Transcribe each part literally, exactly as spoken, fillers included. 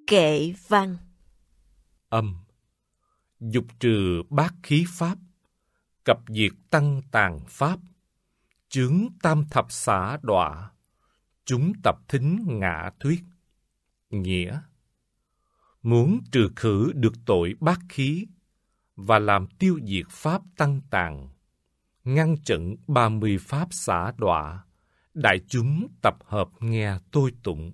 Kệ văn. Âm. Dục trừ bát khí pháp, cập diệt tăng tàn pháp, chướng tam thập xả đọa, chúng tập thính ngã thuyết. Nghĩa: muốn trừ khử được tội bát khí và làm tiêu diệt pháp tăng tàn, ngăn chặn ba mươi pháp xả đọa, đại chúng tập hợp nghe tôi tụng.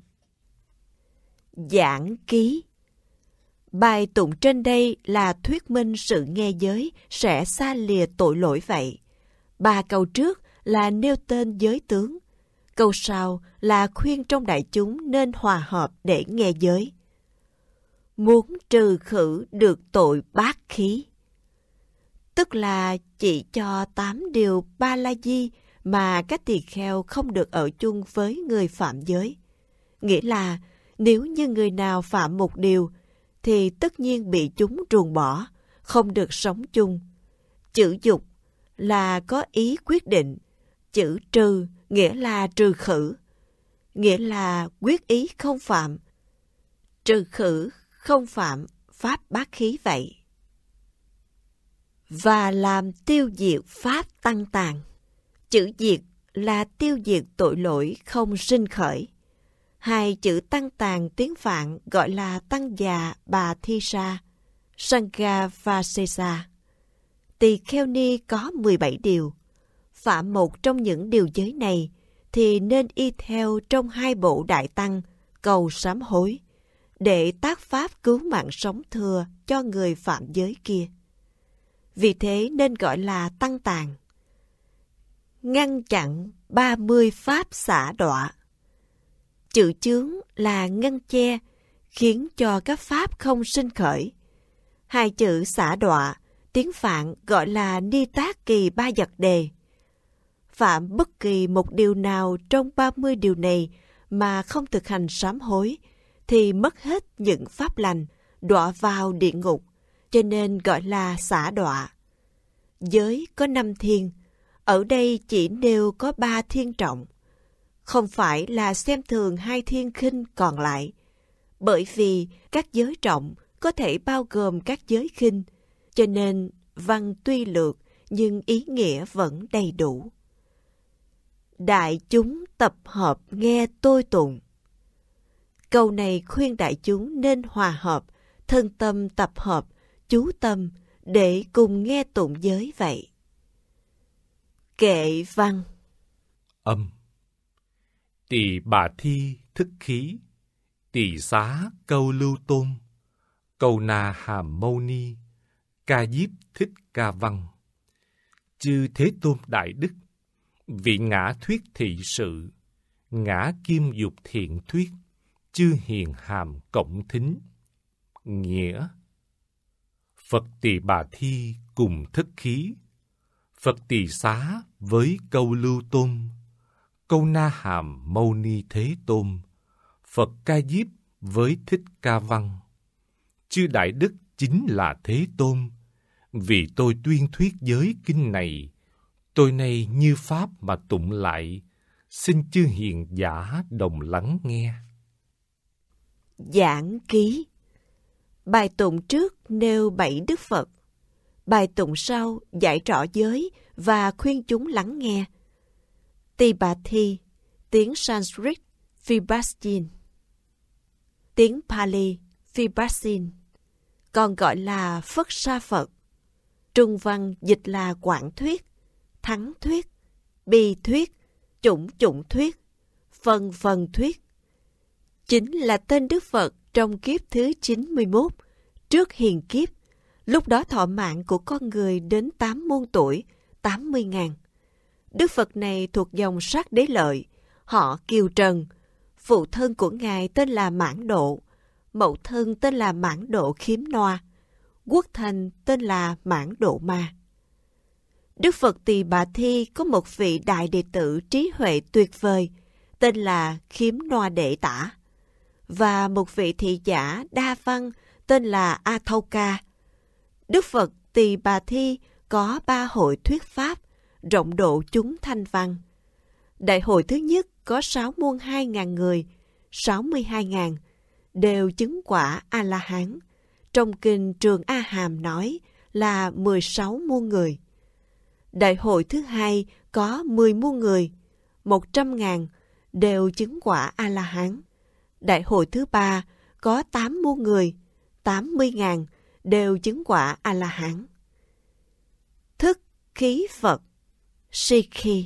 Giảng ký. Bài tụng trên đây là thuyết minh sự nghe giới sẽ xa lìa tội lỗi vậy. Ba câu trước là nêu tên giới tướng. Câu sau là khuyên trong đại chúng nên hòa hợp để nghe giới. Muốn trừ khử được tội bát khí, tức là chỉ cho tám điều ba la di mà các tỳ kheo không được ở chung với người phạm giới. Nghĩa là nếu như người nào phạm một điều thì tất nhiên bị chúng ruồng bỏ, không được sống chung. Chữ dục là có ý quyết định, chữ trừ nghĩa là trừ khử, nghĩa là quyết ý không phạm. Trừ khử không phạm pháp bát khí vậy. Và làm tiêu diệt pháp tăng tàn. Chữ diệt là tiêu diệt tội lỗi không sinh khởi. Hai chữ tăng tàn tiếng Phạn gọi là tăng già bà thi sa, Sangha và Sesa. Tỳ kheo ni có mười bảy điều. Phạm một trong những điều giới này thì nên y theo trong hai bộ đại tăng cầu sám hối để tác pháp cứu mạng sống thừa cho người phạm giới kia. Vì thế nên gọi là tăng tàn. Ngăn chặn ba mươi pháp xả đọa. Chữ chướng là ngăn che, khiến cho các pháp không sinh khởi. Hai chữ xả đọa, tiếng Phạn gọi là ni tác kỳ ba giật đề. Phạm bất kỳ một điều nào trong ba mươi điều này mà không thực hành sám hối, thì mất hết những pháp lành, đọa vào địa ngục, cho nên gọi là xả đọa. Giới có năm thiên, ở đây chỉ nêu có ba thiên trọng. Không phải là xem thường hai thiên khinh còn lại, bởi vì các giới trọng có thể bao gồm các giới khinh, cho nên văn tuy lược nhưng ý nghĩa vẫn đầy đủ. Đại chúng tập hợp nghe tôi tụng. Câu này khuyên đại chúng nên hòa hợp, thân tâm tập hợp, chú tâm để cùng nghe tụng giới vậy. Kệ văn. Âm. Tỳ bà thi thức khí, tỳ xá câu lưu tôn, câu na hàm mâu ni, ca diếp thích ca văn. Chư Thế Tôn Đại Đức, vị ngã thuyết thị sự, ngã kim dục thiện thuyết, chư hiền hàm cộng thính. Nghĩa: Phật Tỳ Bà Thi cùng thức khí, Phật Tỳ Xá với câu lưu tôn, câu na hàm mâu ni Thế Tôn, Phật Ca Diếp với Thích Ca Văn. Chư Đại Đức chính là Thế Tôn. Vì tôi tuyên thuyết giới kinh này, tôi nay như pháp mà tụng lại, xin chư hiền giả đồng lắng nghe. Giảng ký. Bài tụng trước nêu bảy Đức Phật. Bài tụng sau giải rõ giới và khuyên chúng lắng nghe. Tỳ Bà Thi, tiếng Sanskrit Vibhasin, tiếng Pali Vibhasin, còn gọi là Phất Sa Phật. Trung văn dịch là Quảng Thuyết, Thắng Thuyết, Bi Thuyết, Chủng Chủng Thuyết, Phần Phần Thuyết. Chính là tên Đức Phật trong kiếp thứ chín mươi mốt, trước hiền kiếp. Lúc đó thọ mạng của con người đến tám muôn tuổi, tám mươi ngàn. Đức Phật này thuộc dòng Sát Đế Lợi, họ Kiều Trần. Phụ thân của Ngài tên là Mãn Độ, mẫu thân tên là Mãn Độ Khiếm Noa, quốc thành tên là Mãn Độ Ma. Đức Phật Tỳ Bà Thi có một vị đại đệ tử trí huệ tuyệt vời, tên là Khiếm Noa Đệ Tả, và một vị thị giả đa văn tên là A Thâu Ca. Đức Phật Tỳ Bà Thi có ba hội thuyết pháp, rộng độ chúng thanh văn. Đại hội thứ nhất có sáu muôn hai ngàn người, sáu mươi hai ngàn. đều chứng quả A-la-hán. Trong kinh Trường A Hàm nói là mười sáu muôn người. Đại hội thứ hai có mười muôn người, một trăm ngàn đều chứng quả A-la-hán. Đại hội thứ ba có tám muôn người, tám mươi ngàn đều chứng quả A-la-hán. Thức khí Phật, Si-khi,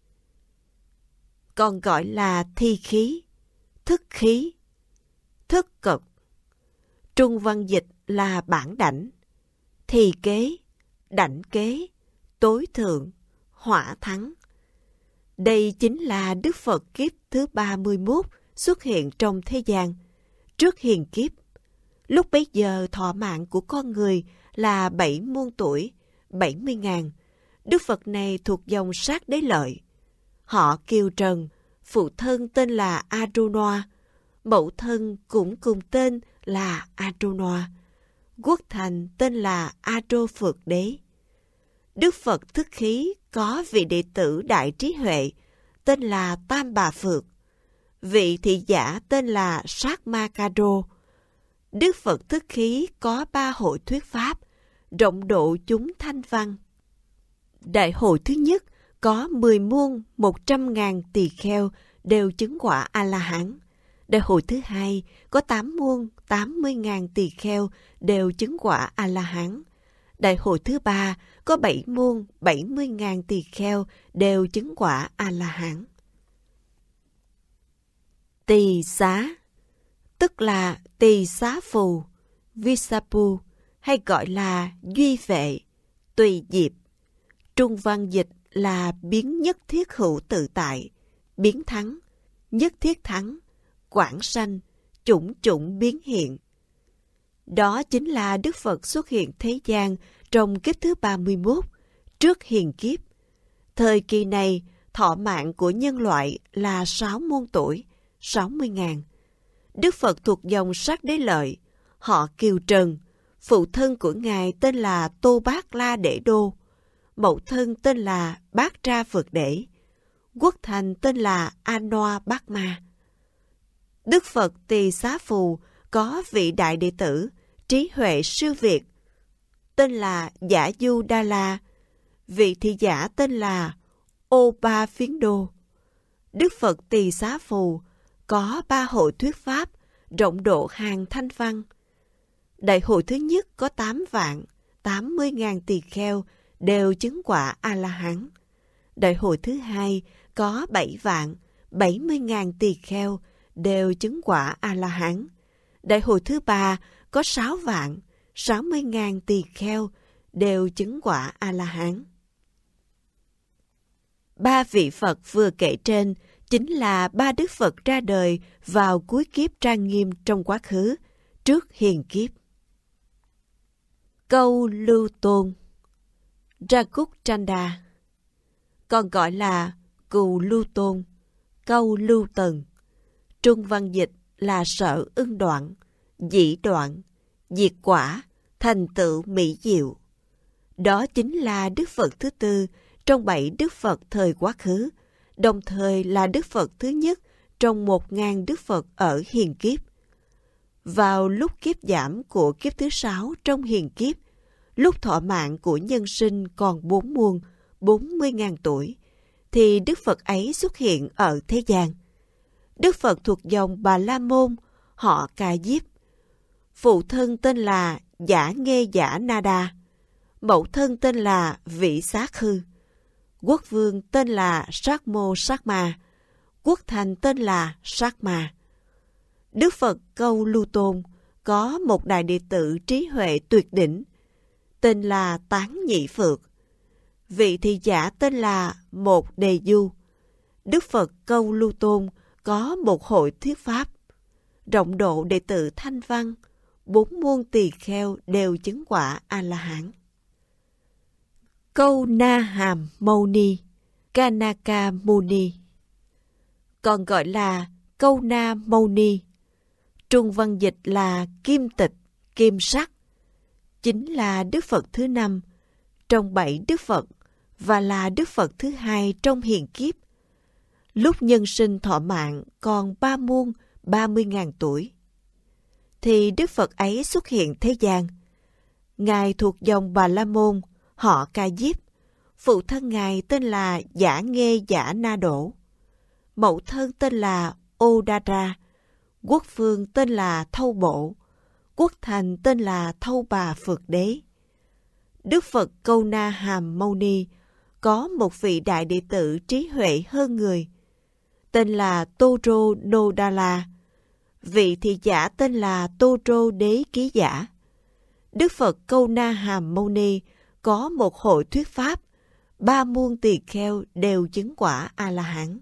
còn gọi là thi khí, thức khí, thức cực. Trung văn dịch là bản đảnh, thì kế, đảnh kế, tối thượng, hỏa thắng. Đây chính là Đức Phật kiếp thứ ba mươi mốt xuất hiện trong thế gian, trước hiền kiếp. Lúc bấy giờ thọ mạng của con người là bảy muôn tuổi, bảy mươi ngàn. Đức Phật này thuộc dòng Sát Đế Lợi. Họ Kiều Trần, phụ thân tên là Arunoa, mẫu thân cũng cùng tên là Arunoa, quốc thành tên là Aro Phược Đế. Đức Phật thức khí có vị đệ tử đại trí huệ tên là Tam Bà Phược, vị thị giả tên là Sát Ma Ca Đô. Đức Phật thức khí có ba hội thuyết pháp, rộng độ chúng thanh văn. Đại hội thứ nhất có mười muôn một trăm ngàn tỳ kheo đều chứng quả A-la-hán. Đại hội thứ hai có tám muôn tám mươi ngàn tỳ kheo đều chứng quả A-la-hán. Đại hội thứ ba có bảy muôn bảy mươi ngàn tỳ kheo đều chứng quả A-la-hán. Tỳ xá, tức là tỳ xá phù, Visapu, hay gọi là duy vệ, tùy diệp. Trung văn dịch là biến nhất thiết hữu tự tại, biến thắng, nhất thiết thắng, quảng sanh, chủng chủng biến hiện. Đó chính là Đức Phật xuất hiện thế gian trong kiếp thứ ba mươi mốt, trước hiền kiếp. Thời kỳ này, thọ mạng của nhân loại là sáu muôn tuổi, sáu mươi ngàn. Đức Phật thuộc dòng Sát Đế Lợi, họ Kiều Trần, phụ thân của Ngài tên là Tô Bát La Đệ Đô, mẫu thân tên là Bát Tra Phược Đế, quốc thành tên là Anoa Bát Ma. Đức Phật Tỳ Xá Phù có vị đại đệ tử, trí huệ siêu việt, tên là Giả Du Đa La, vị thị giả tên là Ô Ba Phiến Đô. Đức Phật Tỳ Xá Phù có ba hội thuyết pháp, rộng độ hàng thanh văn. Đại hội thứ nhất có tám vạn, tám mươi ngàn tỳ kheo đều chứng quả A-la-hán. Đại hội thứ hai có bảy vạn, bảy mươi ngàn tỳ kheo đều chứng quả A-la-hán. Đại hội thứ ba có sáu vạn, sáu mươi ngàn tỳ kheo đều chứng quả A-la-hán. Ba vị Phật vừa kể trên chính là ba Đức Phật ra đời vào cuối kiếp trang nghiêm trong quá khứ, trước hiền kiếp. Câu Lưu Tôn, Rakutchanda, còn gọi là Cù Lưu Tôn, Câu Lưu Tần. Trung văn dịch là sở ưng đoạn, dĩ đoạn, diệt quả, thành tựu mỹ diệu. Đó chính là Đức Phật thứ tư trong bảy Đức Phật thời quá khứ, đồng thời là Đức Phật thứ nhất trong một ngàn Đức Phật ở hiền kiếp. Vào lúc kiếp giảm của kiếp thứ sáu trong hiền kiếp, lúc thọ mạng của nhân sinh còn bốn muôn, bốn mươi ngàn tuổi, thì Đức Phật ấy xuất hiện ở thế gian. Đức Phật thuộc dòng Bà La Môn, họ Ca Diếp. Phụ thân tên là Giả Nghê Giả Na Đa, mẫu thân tên là Vị Xá Khư, quốc vương tên là Sát Mô Sát Ma, quốc thành tên là Sát Ma. Đức Phật Câu Lưu Tôn có một đại đệ tử trí huệ tuyệt đỉnh, tên là Tán Nhị Phược. Vị thị giả tên là Một Đề Du. Đức Phật Câu Lưu Tôn có một hội thuyết pháp, rộng độ đệ tử thanh văn, bốn muôn tỳ kheo đều chứng quả A-la-hán. Câu Na Hàm Mâu Ni, Kanaka Muni, còn gọi là Câu Na Mâu Ni. Trung văn dịch là Kim Tịch, Kim Sắc, chính là Đức Phật thứ năm trong bảy Đức Phật và là Đức Phật thứ hai trong hiền kiếp. Lúc nhân sinh thọ mạng còn ba muôn ba mươi ngàn tuổi. thì Đức Phật ấy xuất hiện thế gian. Ngài thuộc dòng Bà La Môn, họ Ca Diếp. Phụ thân Ngài tên là Giả Nghê Giả Na Đổ. Mẫu thân tên là Odara. Quốc phương tên là Thâu Bộ. Quốc thành tên là Thâu Bà Phượt Đế. Đức Phật Câu Na Hàm Mâu Ni có một vị đại đệ tử trí huệ hơn người, tên là Toro Nodala. Vị thị giả tên là Toro Đế Ký Giả. Đức Phật Câu Na Hàm Mâu Ni có một hội thuyết pháp, ba muôn tỳ kheo đều chứng quả A-la-hán.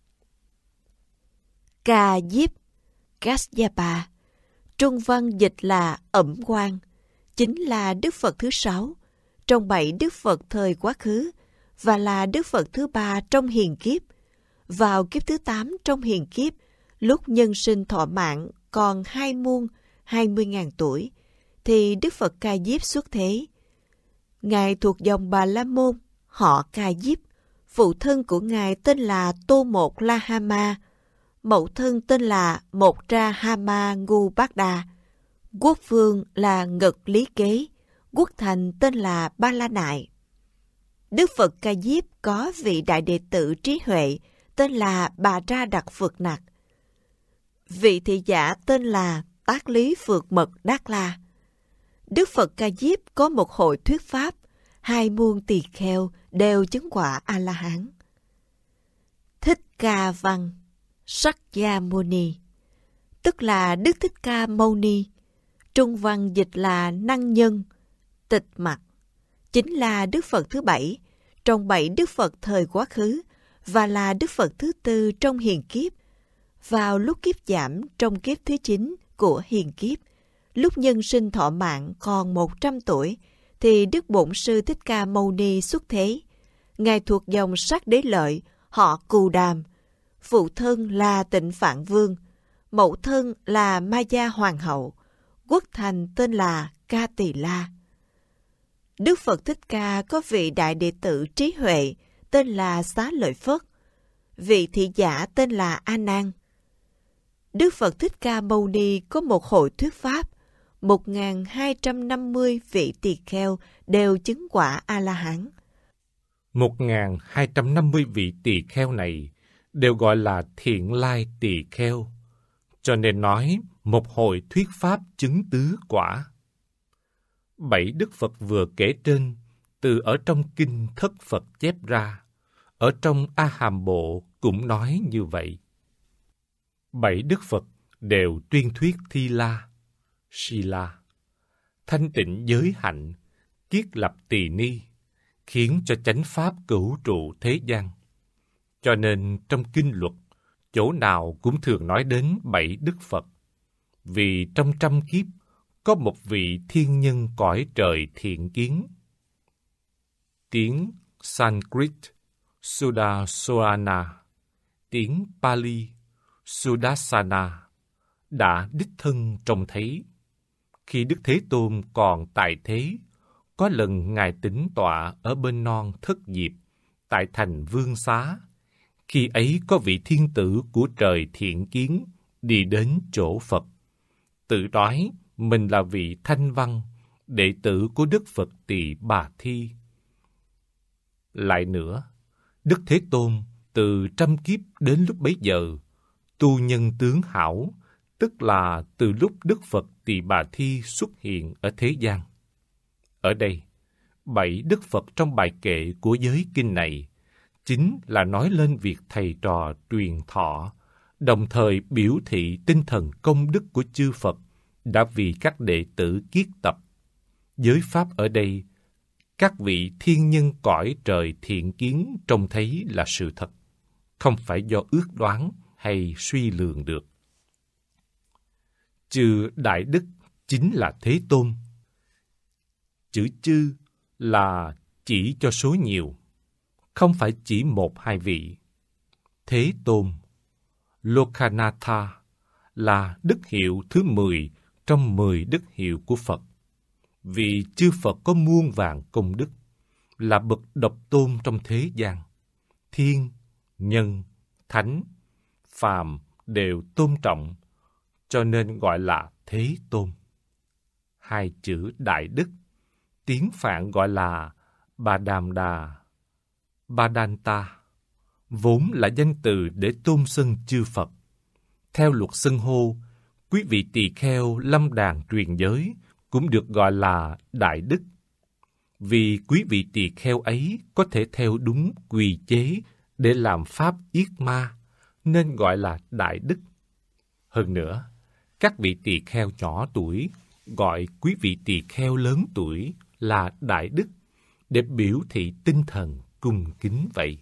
Ca Diếp Kasyapa, trung văn dịch là Ẩm Quang, chính là Đức Phật thứ sáu trong bảy Đức Phật thời quá khứ và là Đức Phật thứ ba trong hiền kiếp. Vào kiếp thứ tám trong hiền kiếp, lúc nhân sinh thọ mạng còn hai muôn hai mươi ngàn tuổi, thì Đức Phật Ca Diếp xuất thế. Ngài thuộc dòng Bà La Môn, họ Ca Diếp. Phụ thân của Ngài tên là Tô Một La Hama. Mẫu thân tên là Một Ra Hama Ngu Bát Đa. Quốc vương là Ngật Lý Kế. Quốc thành tên là Ba La Nại. Đức Phật Ca Diếp có vị đại đệ tử trí huệ tên là Bà Ra Đặc Phượt Nặc. Vị thị giả tên là Tác Lý Phượt Mật Đát La. Đức Phật Ca Diếp có một hội thuyết pháp, hai muôn tỳ kheo đều chứng quả A-la-hán. Thích Ca Văn Sakyamuni, tức là Đức Thích Ca Mâu Ni, trung văn dịch là Năng Nhân, Tịch Mặc, chính là Đức Phật thứ bảy trong bảy Đức Phật thời quá khứ và là Đức Phật thứ tư trong hiền kiếp. Vào lúc kiếp giảm trong kiếp thứ chín của hiền kiếp, lúc nhân sinh thọ mạng còn một trăm tuổi, thì Đức Bổn Sư Thích Ca Mâu Ni xuất thế. Ngài thuộc dòng Sắc Đế Lợi, họ Cù Đàm. Phụ thân là Tịnh Phạn Vương, mẫu thân là Ma Gia Hoàng hậu, quốc thành tên là Ca Tỳ La. Đức Phật Thích Ca có vị đại đệ tử trí huệ tên là Xá Lợi Phất, vị thị giả tên là A Nan. Đức Phật Thích Ca Mâu Ni có một hội thuyết pháp, một nghìn hai trăm năm mươi vị tỳ kheo đều chứng quả A-la-hán. một nghìn hai trăm năm mươi vị tỳ kheo này đều gọi là thiện lai tỳ kheo, cho nên nói một hội thuyết pháp chứng tứ quả. Bảy Đức Phật vừa kể trên, từ ở trong Kinh Thất Phật chép ra, ở trong A Hàm Bộ cũng nói như vậy. Bảy Đức Phật đều tuyên thuyết Thi La, Sila, thanh tịnh giới hạnh, kiết lập tỳ ni, khiến cho chánh pháp cửu trụ thế gian. Cho nên trong kinh luật, chỗ nào cũng thường nói đến bảy Đức Phật, vì trong trăm kiếp có một vị thiên nhân cõi trời thiện kiến. Tiếng Sanskrit Sudarsana, tiếng Pali Sudarsana đã đích thân trông thấy. Khi Đức Thế Tôn còn tại thế, có lần Ngài tĩnh tọa ở bên non Thất Diệp, tại thành Vương Xá. Khi ấy có vị thiên tử của trời thiện kiến đi đến chỗ Phật, tự nói mình là vị Thanh Văn, đệ tử của Đức Phật Tỳ Bà Thi. Lại nữa, Đức Thế Tôn từ trăm kiếp đến lúc bấy giờ, tu nhân tướng hảo, tức là từ lúc Đức Phật Tỳ Bà Thi xuất hiện ở thế gian. Ở đây, bảy Đức Phật trong bài kệ của giới kinh này chính là nói lên việc thầy trò truyền thọ, đồng thời biểu thị tinh thần công đức của chư Phật đã vì các đệ tử kiết tập. Giới pháp ở đây, các vị thiên nhân cõi trời thiện kiến trông thấy là sự thật, không phải do ước đoán hay suy lường được. Chư Đại Đức chính là Thế Tôn. Chữ chư là chỉ cho số nhiều, không phải chỉ một hai vị. Thế Tôn, Lokanath, là đức hiệu thứ mười trong mười đức hiệu của Phật. Vì chư Phật có muôn vàn công đức, là bậc độc tôn trong thế gian. Thiên, nhân, thánh, phàm đều tôn trọng, cho nên gọi là Thế Tôn. Hai chữ Đại Đức, tiếng Phạn gọi là Ba-đam-đa, Ba-đan-ta, vốn là danh từ để tôn xưng chư Phật. Theo luật xưng hô, quý vị tỳ kheo lâm đàn truyền giới cũng được gọi là Đại Đức. Vì quý vị tỳ kheo ấy có thể theo đúng quy chế để làm pháp yết ma, nên gọi là Đại Đức. Hơn nữa, các vị tỳ kheo nhỏ tuổi gọi quý vị tỳ kheo lớn tuổi là Đại Đức để biểu thị tinh thần cung kính vậy.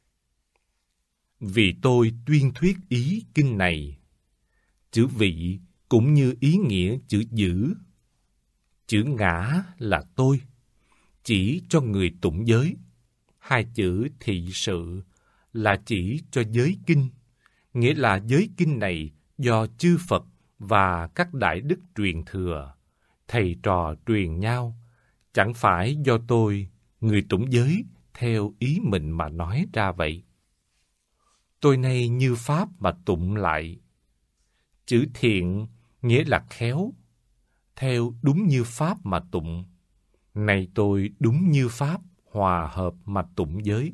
Vì tôi tuyên thuyết ý kinh này, chữ vị cũng như ý nghĩa chữ giữ. Chữ ngã là tôi, chỉ cho người tụng giới. Hai chữ thị sự là chỉ cho giới kinh, nghĩa là giới kinh này do chư Phật và các đại đức truyền thừa, thầy trò truyền nhau, chẳng phải do tôi, người tụng giới, theo ý mình mà nói ra vậy. Tôi nay như pháp mà tụng lại. Chữ thiện nghĩa là khéo, theo đúng như pháp mà tụng. Này tôi đúng như pháp, hòa hợp mà tụng giới.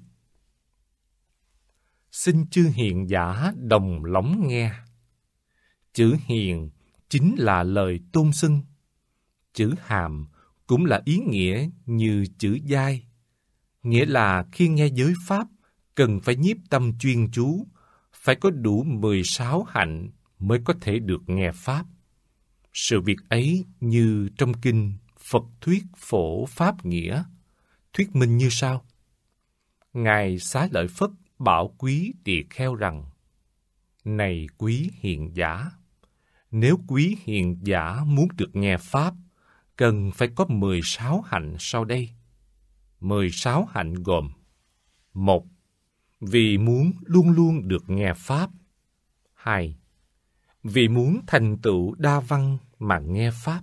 Xin chư hiền giả đồng lắng nghe. Chữ hiền chính là lời tôn xưng. Chữ hàm cũng là ý nghĩa như chữ giai, nghĩa là khi nghe giới pháp cần phải nhiếp tâm chuyên chú, phải có đủ mười sáu hạnh mới có thể được nghe pháp. Sự việc ấy như trong kinh Phật thuyết phổ pháp nghĩa, thuyết minh như sau. Ngài Xá Lợi Phất bảo quý tỳ kheo rằng: Này quý hiền giả, nếu quý hiền giả muốn được nghe pháp, cần phải có mười sáu hạnh sau đây. mười sáu hạnh gồm: một. Vì muốn luôn luôn được nghe pháp. Hai. Vì muốn thành tựu đa văn mà nghe pháp.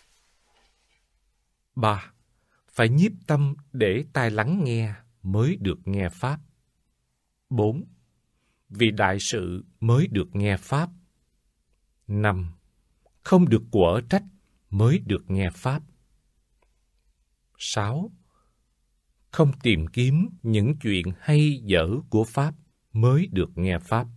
Ba. Phải nhiếp tâm để tai lắng nghe mới được nghe pháp. Bốn. Vì đại sự mới được nghe pháp. Năm. Không được quở trách mới được nghe pháp. Sáu. Không tìm kiếm những chuyện hay dở của pháp mới được nghe pháp.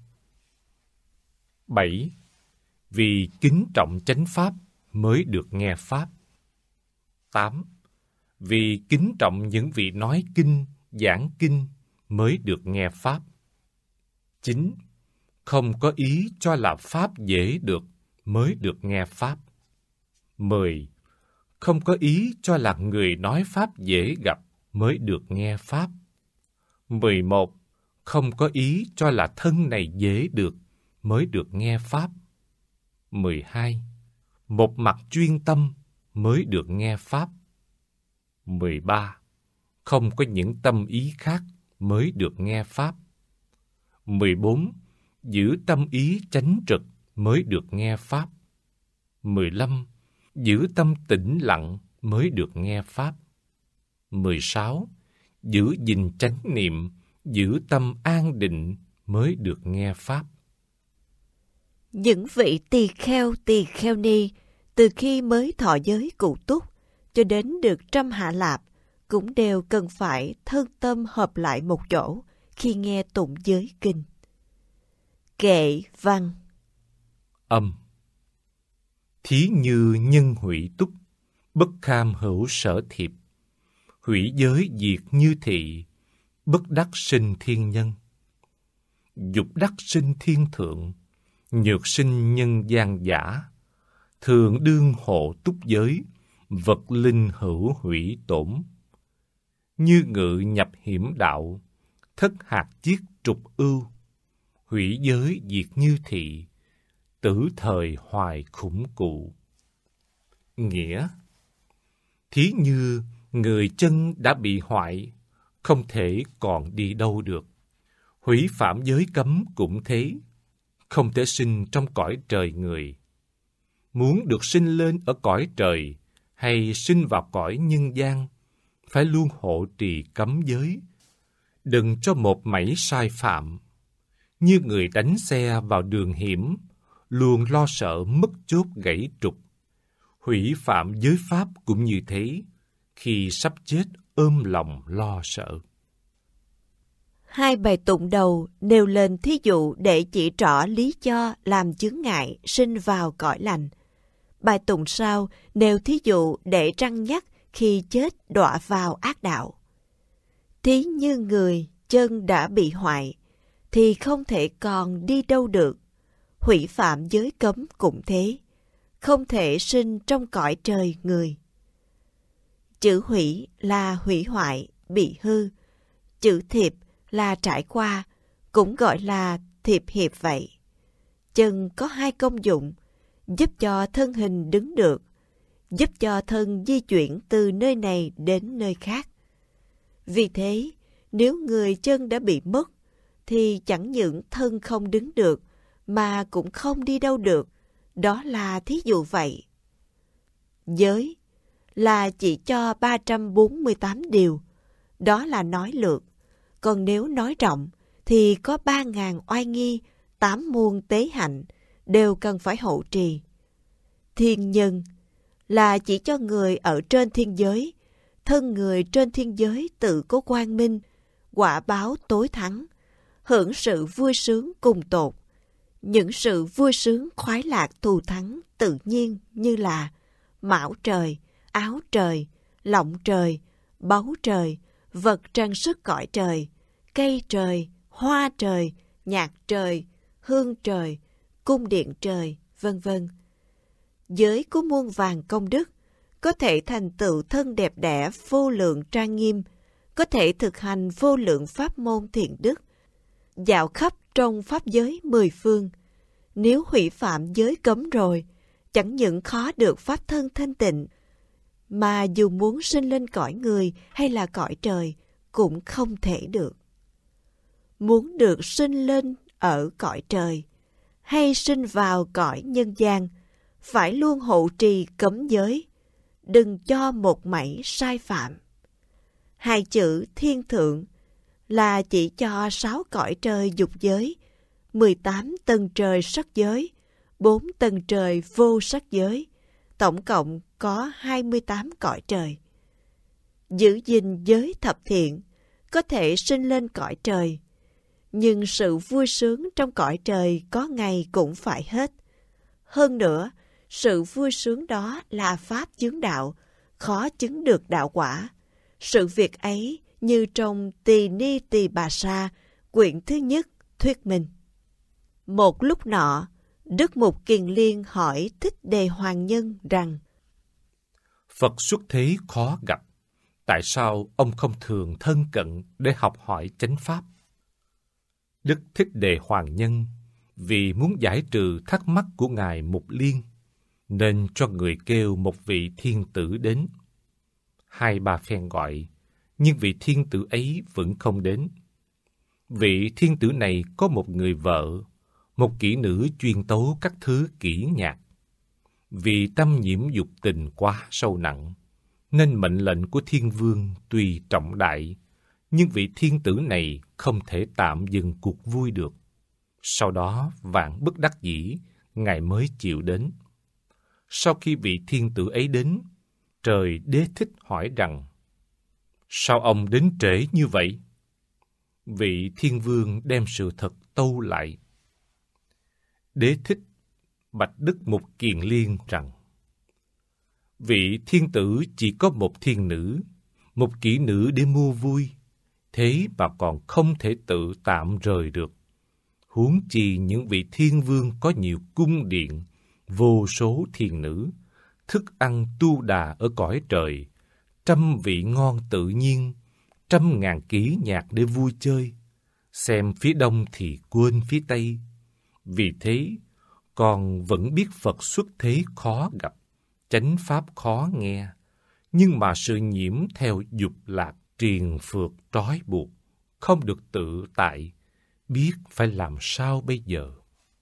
Bảy. Vì kính trọng chánh pháp mới được nghe pháp. Tám. Vì kính trọng những vị nói kinh, giảng kinh mới được nghe pháp. Chín. Không có ý cho là pháp dễ được mới được nghe pháp. Mười. Không có ý cho là người nói pháp dễ gặp mới được nghe pháp. Mười một. Không có ý cho là thân này dễ được mới được nghe pháp. Mười hai. Một mặt chuyên tâm mới được nghe pháp. Mười ba. Không có những tâm ý khác mới được nghe pháp. Mười bốn. Giữ tâm ý chánh trực mới được nghe pháp. Mười lăm. Giữ tâm tĩnh lặng mới được nghe pháp. Mười sáu. Giữ gìn chánh niệm, giữ tâm an định mới được nghe pháp. Những vị tỳ kheo tỳ kheo ni từ khi mới thọ giới cụ túc cho đến được trăm hạ lạp cũng đều cần phải thân tâm hợp lại một chỗ khi nghe tụng giới kinh. Kệ văn. Âm. Thí như nhân hủy túc, bất kham hữu sở thiệp. Hủy giới diệt như thị, bất đắc sinh thiên nhân. Dục đắc sinh thiên thượng, nhược sinh nhân gian giả. Thường đương hộ túc giới, vật linh hữu hủy tổn. Như ngự nhập hiểm đạo, thất hạt chiết trục ưu. Hủy giới diệt như thị, tử thời hoài khủng cụ. Nghĩa: thí như người chân đã bị hoại, không thể còn đi đâu được. Hủy phạm giới cấm cũng thế, không thể sinh trong cõi trời người. Muốn được sinh lên ở cõi trời hay sinh vào cõi nhân gian, phải luôn hộ trì cấm giới, đừng cho một mảy sai phạm. Như người đánh xe vào đường hiểm, luôn lo sợ mất chốt gãy trục. Hủy phạm giới pháp cũng như thế, khi sắp chết ôm lòng lo sợ. Hai bài tụng đầu nêu lên thí dụ để chỉ rõ lý do làm chướng ngại sinh vào cõi lành. Bài tụng sau nêu thí dụ để răn nhắc khi chết đọa vào ác đạo. Thí như người chân đã bị hoại, thì không thể còn đi đâu được. Hủy phạm giới cấm cũng thế, không thể sinh trong cõi trời người. Chữ hủy là hủy hoại, bị hư. Chữ thiệp là trải qua, cũng gọi là thiệp hiệp vậy. Chân có hai công dụng, giúp cho thân hình đứng được, giúp cho thân di chuyển từ nơi này đến nơi khác. Vì thế, nếu người chân đã bị mất, thì chẳng những thân không đứng được, mà cũng không đi đâu được. Đó là thí dụ vậy. Giới là chỉ cho ba trăm bốn mươi tám điều. Đó là nói lược. Còn nếu nói rộng, thì có ba ngàn oai nghi, tám muôn tế hạnh, đều cần phải hộ trì. Thiên nhân là chỉ cho người ở trên thiên giới. Thân người trên thiên giới tự có quang minh, quả báo tối thắng, hưởng sự vui sướng cùng tột. Những sự vui sướng khoái lạc thù thắng tự nhiên như là mão trời, áo trời, lọng trời, báu trời, vật trang sức cõi trời, cây trời, hoa trời, nhạc trời, hương trời, cung điện trời, vân vân. Giới của muôn vàn công đức, có thể thành tựu thân đẹp đẽ vô lượng trang nghiêm, có thể thực hành vô lượng pháp môn thiện đức, dạo khắp trong pháp giới mười phương. Nếu hủy phạm giới cấm rồi, chẳng những khó được pháp thân thanh tịnh, mà dù muốn sinh lên cõi người hay là cõi trời cũng không thể được. Muốn được sinh lên ở cõi trời hay sinh vào cõi nhân gian, phải luôn hộ trì cấm giới, đừng cho một mảy sai phạm. Hai chữ thiên thượng là chỉ cho sáu cõi trời dục giới, mười tám tầng trời sắc giới, bốn tầng trời vô sắc giới, tổng cộng có hai mươi tám cõi trời. Giữ gìn giới thập thiện, có thể sinh lên cõi trời, nhưng sự vui sướng trong cõi trời có ngày cũng phải hết. Hơn nữa, sự vui sướng đó là pháp chứng đạo, khó chứng được đạo quả. Sự việc ấy như trong Tỳ Ni Tỳ Bà Sa, quyển thứ nhất thuyết minh. Một lúc nọ, Đức Mục Kiền Liên hỏi Thích Đề Hoàng Nhân rằng: Phật xuất thế khó gặp, tại sao ông không thường thân cận để học hỏi chánh pháp? Đức Thích Đề Hoàng Nhân vì muốn giải trừ thắc mắc của Ngài Mục Liên, nên cho người kêu một vị thiên tử đến. Hai ba phen gọi, nhưng vị thiên tử ấy vẫn không đến. Vị thiên tử này có một người vợ, một kỹ nữ chuyên tấu các thứ kỹ nhạc. Vì tâm nhiễm dục tình quá sâu nặng, nên mệnh lệnh của thiên vương tuy trọng đại, nhưng vị thiên tử này không thể tạm dừng cuộc vui được. Sau đó vạn bất đắc dĩ, Ngài mới chịu đến. Sau khi vị thiên tử ấy đến, Trời Đế Thích hỏi rằng: Sao ông đến trễ như vậy? Vị thiên vương đem sự thật tâu lại. Đế Thích bạch Đức Mục Kiền Liên rằng: Vị thiên tử chỉ có một thiên nữ, một kỹ nữ để mua vui, thế mà còn không thể tự tạm rời được. Huống chi những vị thiên vương có nhiều cung điện, vô số thiên nữ, thức ăn tu đà ở cõi trời, trăm vị ngon tự nhiên, trăm ngàn kỹ nhạc để vui chơi, xem phía đông thì quên phía tây. Vì thế, con vẫn biết Phật xuất thế khó gặp, chánh pháp khó nghe, nhưng mà sự nhiễm theo dục lạc triền phược trói buộc, không được tự tại, biết phải làm sao bây giờ.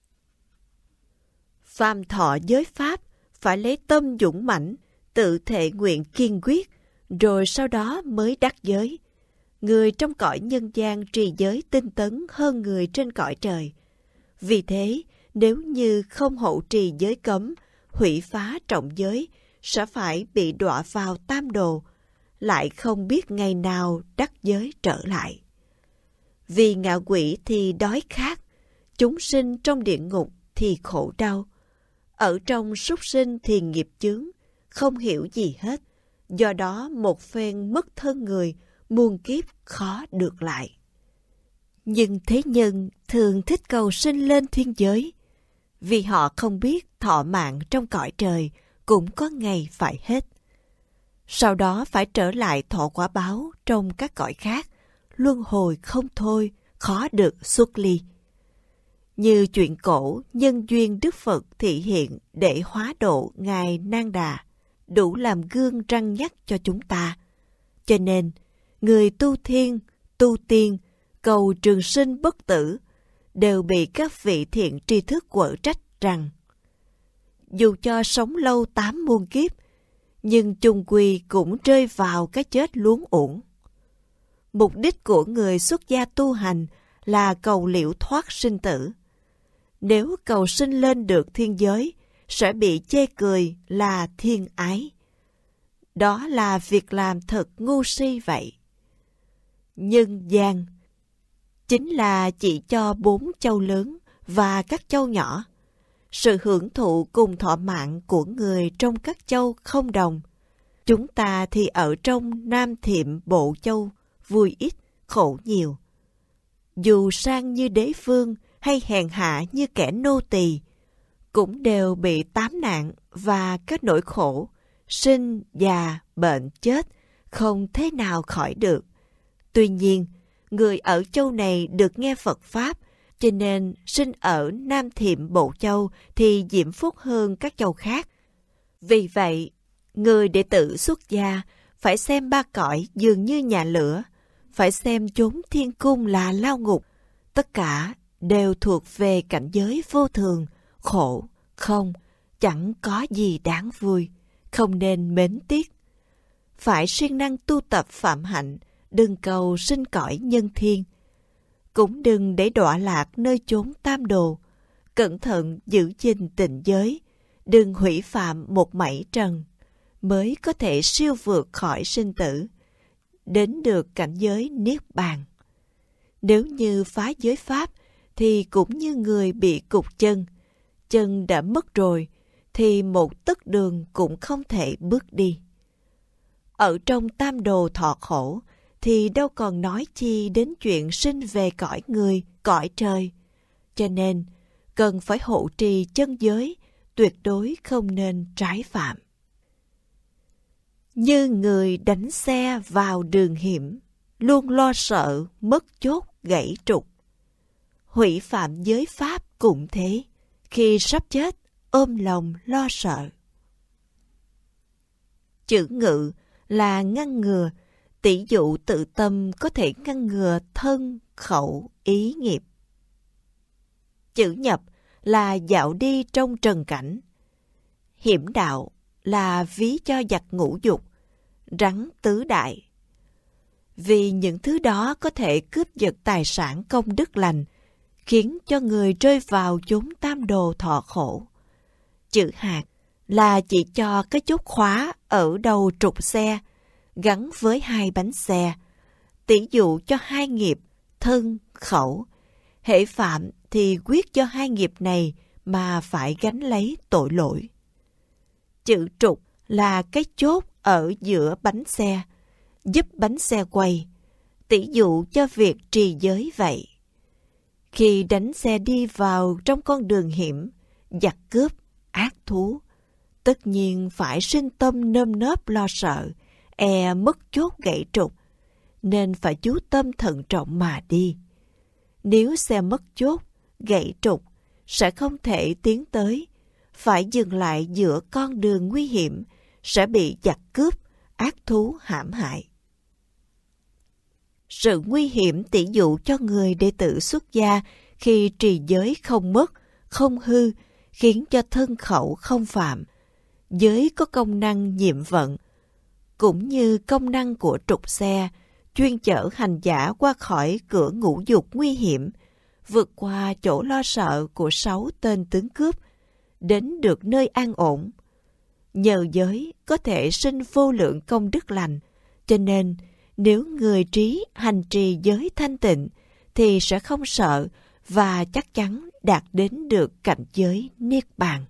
Phàm thọ giới pháp phải lấy tâm dũng mãnh, tự thệ nguyện kiên quyết, rồi sau đó mới đắc giới. Người trong cõi nhân gian trì giới tinh tấn hơn người trên cõi trời. Vì thế, Nếu như không hộ trì giới cấm, hủy phá trọng giới, sẽ phải bị đọa vào tam đồ, lại không biết ngày nào đắc giới trở lại. Vì ngạ quỷ thì đói khát, chúng sinh trong địa ngục thì khổ đau, ở trong súc sinh thì nghiệp chướng, không hiểu gì hết. Do đó một phen mất thân người, muôn kiếp khó được lại. Nhưng thế nhân thường thích cầu sinh lên thiên giới, vì họ không biết thọ mạng trong cõi trời cũng có ngày phải hết. Sau đó phải trở lại thọ quả báo trong các cõi khác, luân hồi không thôi, khó được xuất ly. Như chuyện cổ nhân duyên Đức Phật thị hiện để hóa độ Ngài Nang Đà, đủ làm gương răn nhắc cho chúng ta. Cho nên, người tu thiên, tu tiên, cầu trường sinh bất tử, đều bị các vị thiện tri thức quở trách rằng dù cho sống lâu tám muôn kiếp, nhưng chung quy cũng rơi vào cái chết luống uổng. Mục đích của người xuất gia tu hành là cầu liễu thoát sinh tử. Nếu cầu sinh lên được thiên giới, sẽ bị chê cười là thiên ái. Đó là việc làm thật ngu si vậy. Nhân gian chính là chỉ cho bốn châu lớn và các châu nhỏ. Sự hưởng thụ cùng thọ mạng của người trong các châu không đồng. Chúng ta thì ở trong Nam Thiệm Bộ Châu, vui ít, khổ nhiều. Dù sang như đế vương hay hèn hạ như kẻ nô tỳ, cũng đều bị tám nạn và các nỗi khổ, sinh, già, bệnh, chết, không thế nào khỏi được. Tuy nhiên, người ở châu này được nghe Phật Pháp, cho nên sinh ở Nam Thiệm Bộ Châu thì diễm phúc hơn các châu khác. Vì vậy, người đệ tử xuất gia phải xem ba cõi dường như nhà lửa, phải xem chốn thiên cung là lao ngục. Tất cả đều thuộc về cảnh giới vô thường, khổ, không, chẳng có gì đáng vui, không nên mến tiếc. Phải siêng năng tu tập phạm hạnh, đừng cầu sinh cõi nhân thiên. Cũng đừng để đọa lạc nơi chốn tam đồ, cẩn thận giữ gìn tịnh giới, đừng hủy phạm một mảy trần, mới có thể siêu vượt khỏi sinh tử, đến được cảnh giới niết bàn. Nếu như phá giới pháp, thì cũng như người bị cụt chân, chân đã mất rồi, thì một tấc đường cũng không thể bước đi. Ở trong tam đồ thọ khổ, thì đâu còn nói chi đến chuyện sinh về cõi người, cõi trời. Cho nên, cần phải hộ trì chân giới, tuyệt đối không nên trái phạm. Như người đánh xe vào đường hiểm, luôn lo sợ mất chốt gãy trục. Hủy phạm giới pháp cũng thế, khi sắp chết ôm lòng lo sợ. Chữ ngự là ngăn ngừa, tỷ dụ tự tâm có thể ngăn ngừa thân, khẩu, ý nghiệp. Chữ nhập là dạo đi trong trần cảnh. Hiểm đạo là ví cho giặc ngũ dục, rắn tứ đại. Vì những thứ đó có thể cướp giật tài sản công đức lành, khiến cho người rơi vào chốn tam đồ thọ khổ. Chữ hạt là chỉ cho cái chốt khóa ở đầu trục xe, gắn với hai bánh xe, tỷ dụ cho hai nghiệp, thân, khẩu. Hễ phạm thì quyết cho hai nghiệp này mà phải gánh lấy tội lỗi. Chữ trục là cái chốt ở giữa bánh xe, giúp bánh xe quay, tỷ dụ cho việc trì giới vậy. Khi đánh xe đi vào trong con đường hiểm, giặc cướp, ác thú, tất nhiên phải sinh tâm nơm nớp lo sợ, e mất chốt gãy trục, nên phải chú tâm thận trọng mà đi. Nếu xe mất chốt, gãy trục, sẽ không thể tiến tới, phải dừng lại giữa con đường nguy hiểm, sẽ bị giặc cướp, ác thú hãm hại. Sự nguy hiểm tỷ dụ cho người đệ tử xuất gia khi trì giới không mất, không hư, khiến cho thân khẩu không phạm. Giới có công năng nhiệm vận, cũng như công năng của trục xe, chuyên chở hành giả qua khỏi cửa ngũ dục nguy hiểm, vượt qua chỗ lo sợ của sáu tên tướng cướp, đến được nơi an ổn. Nhờ giới có thể sinh vô lượng công đức lành, cho nên nếu người trí hành trì giới thanh tịnh thì sẽ không sợ và chắc chắn đạt đến được cảnh giới niết bàn.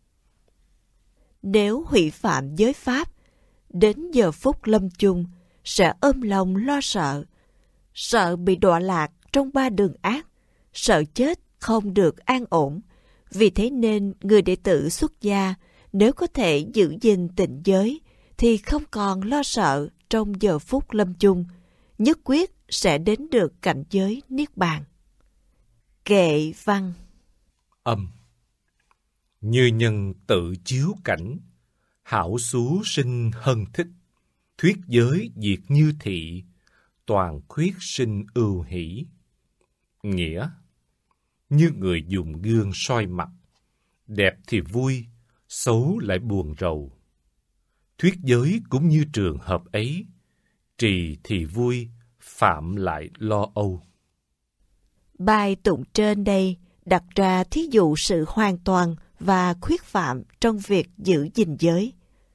Nếu hủy phạm giới pháp, đến giờ phút lâm chung sẽ ôm lòng lo sợ, sợ bị đọa lạc trong ba đường ác, sợ chết không được an ổn. Vì thế nên người đệ tử xuất gia nếu có thể giữ gìn tịnh giới thì không còn lo sợ trong giờ phút lâm chung, nhất quyết sẽ đến được cảnh giới niết bàn. Kệ văn. Âm. Như nhân tự chiếu cảnh, hảo xú sinh hân thích, thuyết giới diệt như thị, toàn khuyết sinh ưu hỷ. Nghĩa: như người dùng gương soi mặt, đẹp thì vui, xấu lại buồn rầu. Thuyết giới cũng như trường hợp ấy, trì thì vui, phạm lại lo âu. Bài tụng trên đây đặt ra thí dụ sự hoàn toàn và khuyết phạm trong việc giữ gìn giới.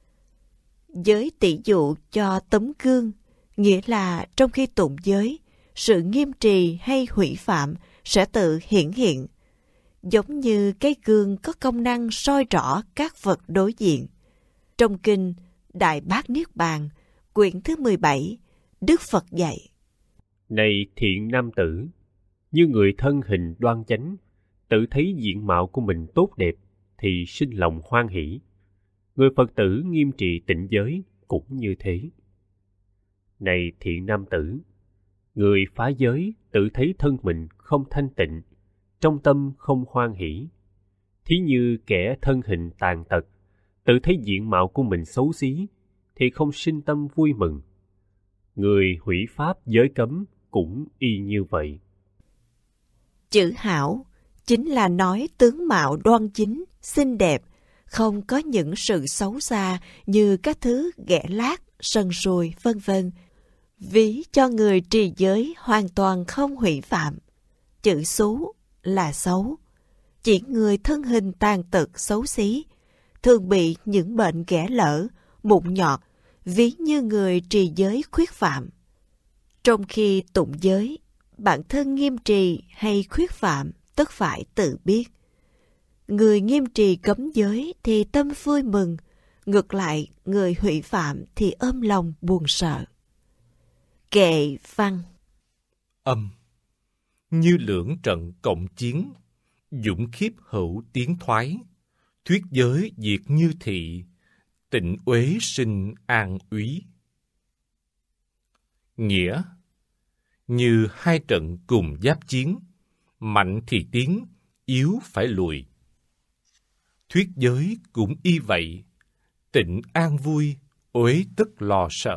Giới tỷ dụ cho tấm gương, nghĩa là trong khi tụng giới, sự nghiêm trì hay hủy phạm sẽ tự hiển hiện, giống như cái gương có công năng soi rõ các vật đối diện. Trong kinh Đại Bát Niết Bàn, quyển thứ mười bảy, Đức Phật dạy: Này thiện nam tử, như người thân hình đoan chánh, tự thấy diện mạo của mình tốt đẹp thì sinh lòng hoan hỷ. Người Phật tử nghiêm trì tịnh giới cũng như thế. Này thiện nam tử, người phá giới tự thấy thân mình không thanh tịnh, trong tâm không hoan hỷ. Thí như kẻ thân hình tàn tật, tự thấy diện mạo của mình xấu xí, thì không sinh tâm vui mừng. Người hủy pháp giới cấm cũng y như vậy. Chữ hảo chính là nói tướng mạo đoan chính, xinh đẹp, không có những sự xấu xa như các thứ ghẻ lác, sần sùi, vân vân. Ví cho người trì giới hoàn toàn không hủy phạm. Chữ xú là xấu. Chỉ người thân hình tàn tật xấu xí, thường bị những bệnh ghẻ lở, mụn nhọt, ví như người trì giới khuyết phạm. Trong khi tụng giới, bản thân nghiêm trì hay khuyết phạm tất phải tự biết. Người nghiêm trì cấm giới thì tâm vui mừng, ngược lại người hủy phạm thì ôm lòng buồn sợ. Kệ văn. Âm. Như lưỡng trận cộng chiến, dũng khiếp hữu tiến thoái, thuyết giới diệt như thị, tịnh uế sinh an úy. Nghĩa: như hai trận cùng giáp chiến, mạnh thì tiến, yếu phải lùi. Thuyết giới cũng y vậy, tịnh an vui, uế tức lo sợ.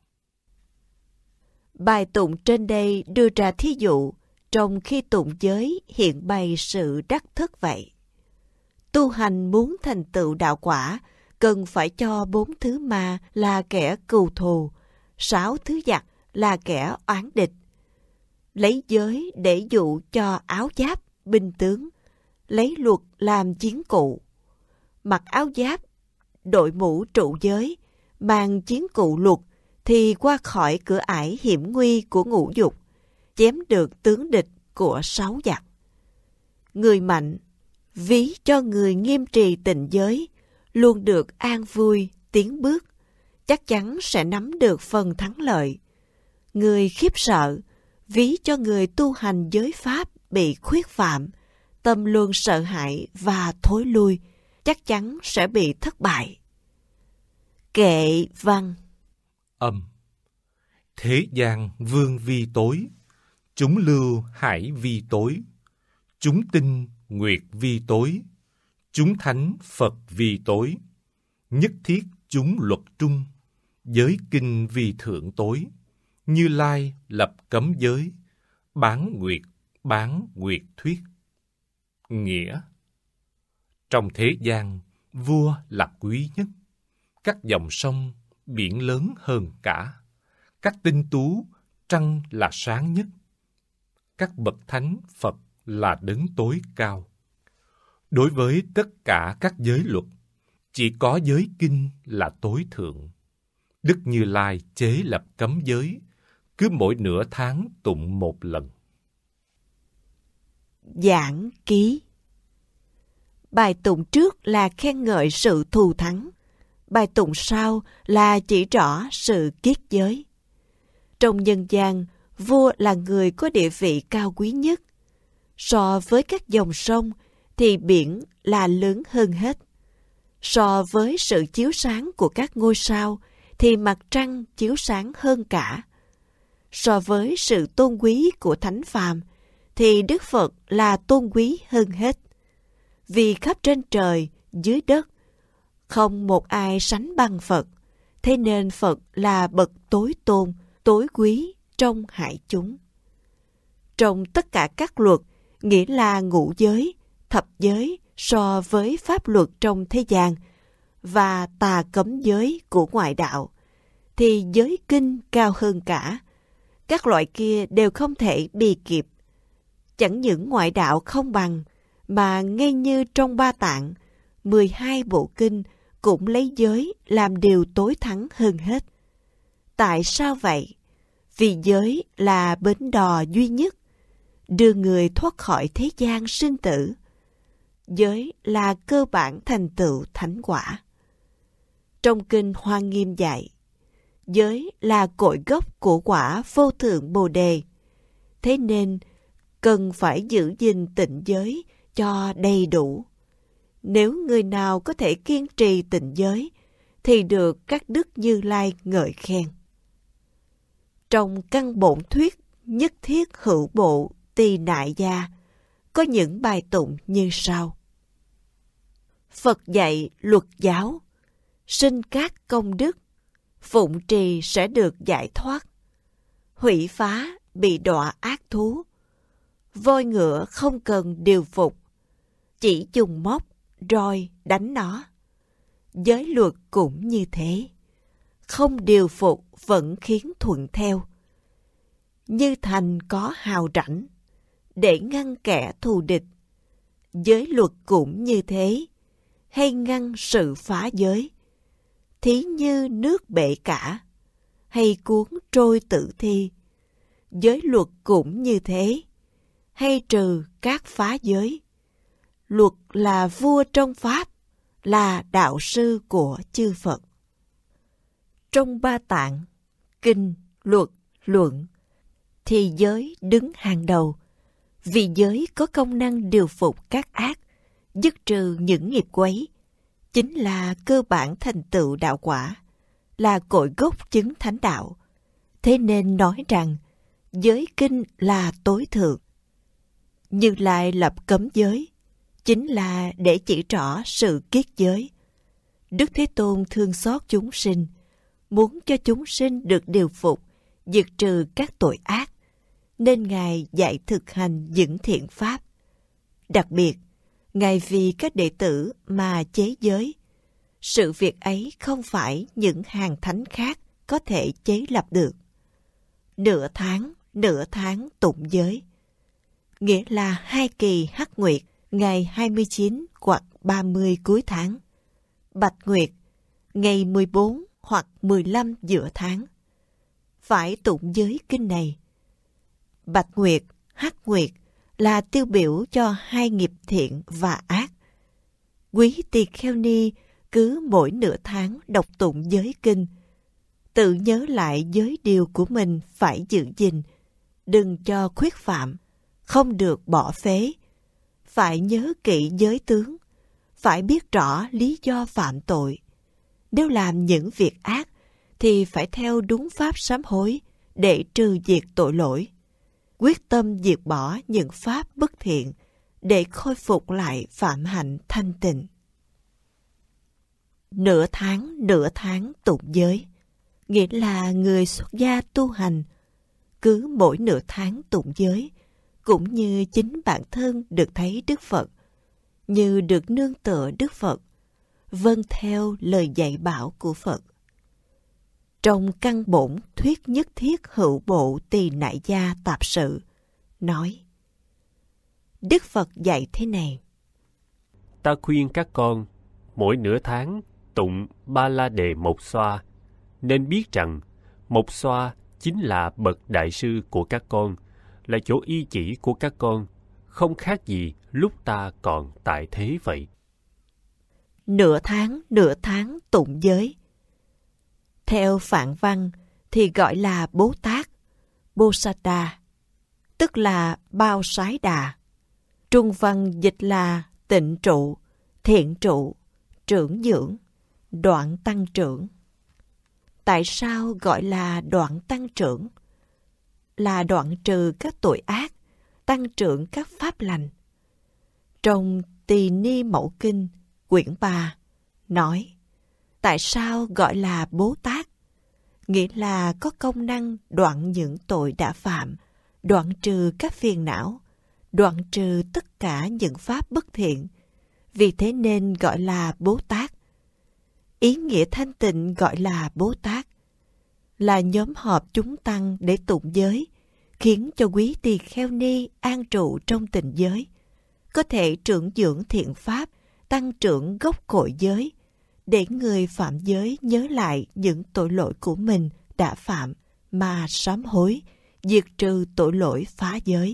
Bài tụng trên đây đưa ra thí dụ trong khi tụng giới hiện bày sự đắc thất vậy. Tu hành muốn thành tựu đạo quả, cần phải cho bốn thứ ma là kẻ cừu thù, sáu thứ giặc là kẻ oán địch. Lấy giới để dụ cho áo giáp, binh tướng, lấy luật làm chiến cụ. Mặc áo giáp, đội mũ trụ giới, mang chiến cụ luật, thì qua khỏi cửa ải hiểm nguy của ngũ dục, chém được tướng địch của sáu giặc. Người mạnh, ví cho người nghiêm trì tịnh giới, luôn được an vui, tiến bước, chắc chắn sẽ nắm được phần thắng lợi. Người khiếp sợ, ví cho người tu hành giới pháp bị khuyết phạm, tâm luôn sợ hãi và thối lui, chắc chắn sẽ bị thất bại. Kệ văn. Âm. Thế gian vương vi tối, chúng lưu hải vi tối, chúng tinh nguyệt vi tối, chúng thánh Phật vi tối, nhất thiết chúng luật trung, giới kinh vi thượng tối, Như Lai lập cấm giới, bán nguyệt, bán nguyệt thuyết. Nghĩa: trong thế gian, vua là quý nhất, các dòng sông, biển lớn hơn cả, các tinh tú, trăng là sáng nhất, các bậc thánh Phật là đấng tối cao. Đối với tất cả các giới luật, chỉ có giới kinh là tối thượng. Đức Như Lai chế lập cấm giới, cứ mỗi nửa tháng tụng một lần. Giảng ký. Bài tụng trước là khen ngợi sự thù thắng. Bài tụng sau là chỉ rõ sự kiết giới. Trong nhân gian, vua là người có địa vị cao quý nhất. So với các dòng sông thì biển là lớn hơn hết. So với sự chiếu sáng của các ngôi sao thì mặt trăng chiếu sáng hơn cả. So với sự tôn quý của thánh phàm thì Đức Phật là tôn quý hơn hết. Vì khắp trên trời, dưới đất, không một ai sánh bằng Phật, thế nên Phật là bậc tối tôn, tối quý trong hải chúng. Trong tất cả các luật, nghĩa là ngũ giới, thập giới so với pháp luật trong thế gian và tà cấm giới của ngoại đạo, thì giới kinh cao hơn cả. Các loại kia đều không thể bì kịp. Chẳng những ngoại đạo không bằng, mà ngay như trong Ba Tạng, mười hai bộ kinh cũng lấy giới làm điều tối thắng hơn hết. Tại sao vậy? Vì giới là bến đò duy nhất, đưa người thoát khỏi thế gian sinh tử. Giới là cơ bản thành tựu thánh quả. Trong kinh Hoa Nghiêm dạy, giới là cội gốc của quả vô thượng Bồ Đề. Thế nên, cần phải giữ gìn tịnh giới cho đầy đủ. Nếu người nào có thể kiên trì tịnh giới, thì được các đức Như Lai ngợi khen. Trong căn bổn thuyết nhất thiết hữu bộ tỳ nại gia, có những bài tụng như sau. Phật dạy luật giáo, sinh các công đức, phụng trì sẽ được giải thoát. Hủy phá bị đọa ác thú, voi ngựa không cần điều phục, chỉ dùng móc, roi đánh nó. Giới luật cũng như thế, không điều phục vẫn khiến thuận theo. Như thành có hào rảnh, để ngăn kẻ thù địch. Giới luật cũng như thế, hay ngăn sự phá giới. Thí như nước bể cả, hay cuốn trôi tử thi. Giới luật cũng như thế, hay trừ các phá giới. Luật là vua trong Pháp, là đạo sư của chư Phật. Trong Ba Tạng, kinh, luật, luận, thì giới đứng hàng đầu, vì giới có công năng điều phục các ác, dứt trừ những nghiệp quấy, chính là cơ bản thành tựu đạo quả, là cội gốc chứng thánh đạo. Thế nên nói rằng, giới kinh là tối thượng. Như Lai lập cấm giới, chính là để chỉ rõ sự kiết giới. Đức Thế Tôn thương xót chúng sinh, muốn cho chúng sinh được điều phục, diệt trừ các tội ác, nên Ngài dạy thực hành những thiện pháp. Đặc biệt, Ngài vì các đệ tử mà chế giới. Sự việc ấy không phải những hàng thánh khác có thể chế lập được. Nửa tháng, nửa tháng tụng giới, nghĩa là hai kỳ hắc nguyệt, ngày hai mươi chín hoặc ba mươi cuối tháng. Bạch nguyệt, ngày mười bốn hoặc mười lăm giữa tháng. Phải tụng giới kinh này. Bạch nguyệt, hắc nguyệt là tiêu biểu cho hai nghiệp thiện và ác. Quý tỳ kheo ni cứ mỗi nửa tháng đọc tụng giới kinh, tự nhớ lại giới điều của mình phải giữ gìn, đừng cho khuyết phạm, không được bỏ phế. Phải nhớ kỹ giới tướng, phải biết rõ lý do phạm tội. Nếu làm những việc ác, thì phải theo đúng pháp sám hối để trừ diệt tội lỗi. Quyết tâm diệt bỏ những pháp bất thiện để khôi phục lại phạm hạnh thanh tịnh. Nửa tháng, nửa tháng tụng giới, nghĩa là người xuất gia tu hành, cứ mỗi nửa tháng tụng giới, cũng như chính bản thân được thấy Đức Phật, như được nương tựa Đức Phật, vâng theo lời dạy bảo của Phật. Trong căn bổn thuyết nhất thiết hữu bộ tỳ nại gia tạp sự, nói: Đức Phật dạy thế này: Ta khuyên các con, mỗi nửa tháng tụng Ba La Đề Một Xoa, nên biết rằng Một Xoa chính là bậc đại sư của các con, là chỗ y chỉ của các con, không khác gì lúc ta còn tại thế vậy. Nửa tháng, nửa tháng tụng giới. Theo Phạn văn thì gọi là Bố Tát, Bodhisattva, tức là bao sái đà. Trung văn dịch là tịnh trụ, thiện trụ, trưởng dưỡng, đoạn tăng trưởng. Tại sao gọi là đoạn tăng trưởng? Là đoạn trừ các tội ác, tăng trưởng các pháp lành. Trong Tỳ Ni Mẫu Kinh, quyển ba, nói, tại sao gọi là Bố Tát? Nghĩa là có công năng đoạn những tội đã phạm, đoạn trừ các phiền não, đoạn trừ tất cả những pháp bất thiện. Vì thế nên gọi là Bố Tát. Ý nghĩa thanh tịnh gọi là Bố Tát, là nhóm họp chúng tăng để tụng giới, khiến cho quý tỳ kheo ni an trụ trong tịnh giới, có thể trưởng dưỡng thiện pháp, tăng trưởng gốc cội giới, để người phạm giới nhớ lại những tội lỗi của mình đã phạm mà sám hối, diệt trừ tội lỗi phá giới.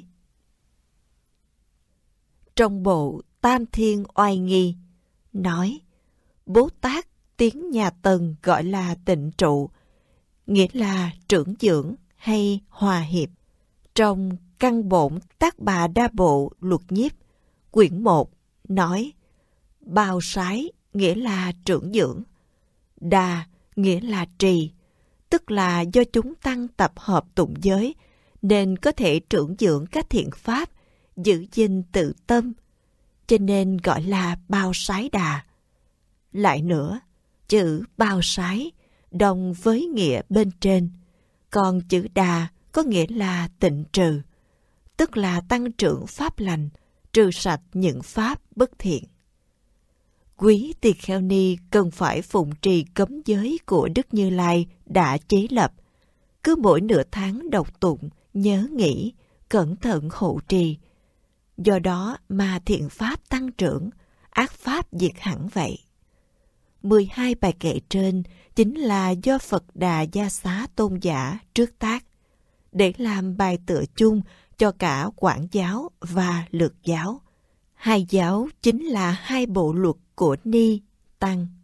Trong bộ Tam Thiên Oai Nghi nói, Bố Tát tiếng nhà Tần gọi là tịnh trụ, nghĩa là trưởng dưỡng hay hòa hiệp. Trong Căn Bổn Tác Bà Đa Bộ Luật Nhiếp, quyển một, nói, bao sái nghĩa là trưởng dưỡng, đà nghĩa là trì, tức là do chúng tăng tập hợp tụng giới, nên có thể trưởng dưỡng các thiện pháp, giữ gìn tự tâm, cho nên gọi là bao sái đà. Lại nữa, chữ bao sái đồng với nghĩa bên trên, còn chữ đà có nghĩa là tịnh trừ, tức là tăng trưởng pháp lành, trừ sạch những pháp bất thiện. Quý tỳ kheo ni cần phải phụng trì cấm giới của Đức Như Lai đã chế lập, cứ mỗi nửa tháng đọc tụng, nhớ nghĩ, cẩn thận hộ trì. Do đó mà thiện pháp tăng trưởng, ác pháp diệt hẳn vậy. mười hai bài kệ trên chính là do Phật Đà Gia Xá Tôn giả trước tác, để làm bài tựa chung cho cả Quảng giáo và Lược giáo. Hai giáo chính là hai bộ luật của Ni, Tăng.